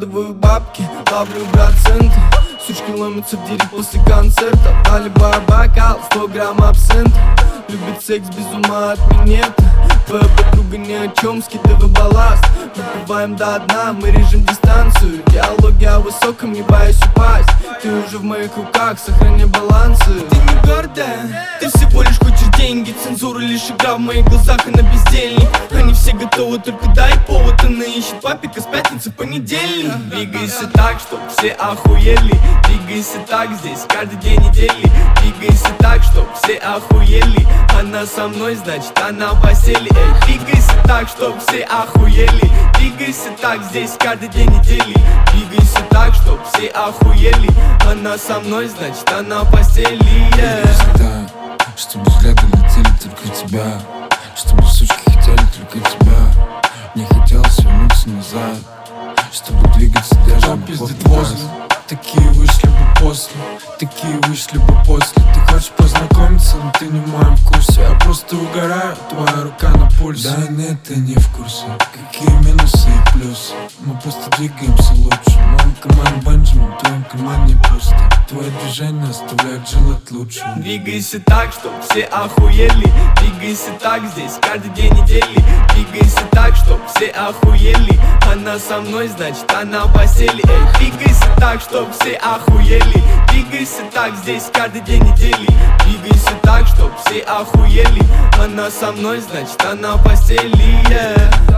Откладываю бабки, ловлю проценты. Сучки ломятся в дверь после концерта. Наливаю бокал, 100 грамм абсента. Любит секс без ума от минета. Твоя подруга ни о чем, скидывай балласт. Выпиваем до дна, мы режем дистанцию. Диалоги о высоком, не боюсь упасть. Ты уже в моих руках, сохраняй балансы. Ты не гордая, ты всего лишь хочешь деньги. Цензура лишь игра в моих глазах, она бездельник. Они все готовы, только дай повод. Она ищет папика с пятницы в понедельник. Двигайся так, чтоб все охуели. Двигайся так, здесь каждый день недели. Двигайся так, чтоб все охуели. Она со мной, значит она в постели. Эй, двигайся так, чтоб все охуели. Двигайся так, здесь каждый день недели. Двигайся так, чтоб все охуели. Она со мной, значит она в постели. Двигайся так, чтобы взгляды летели только в тебя. Чтобы сучки хотели только тебя. Не хотелось вернуться назад, чтобы двигаться даже на пиздит возле. Такие вышли бы после, такие вышли бы после. Ты хочешь познакомиться, но ты не в моем вкусе. Я просто угораю, твоя рука на пульсе. Да нет, ты не в курсе, какие минусы и плюсы. Мы просто двигаемся лучше. В моем кармане Бенджамин, в твоем кармане пусто. Твои движения оставляют желать лучше. Двигайся так, чтоб все охуели. Двигайся так, здесь каждый день недели. Двигайся так, чтоб все охуели. Она со мной, значит она в постели. Эй, двигайся так, чтоб все охуели. Двигайся так, здесь каждый день недели. Двигайся так, чтоб все охуели. Она со мной, значит она в постели.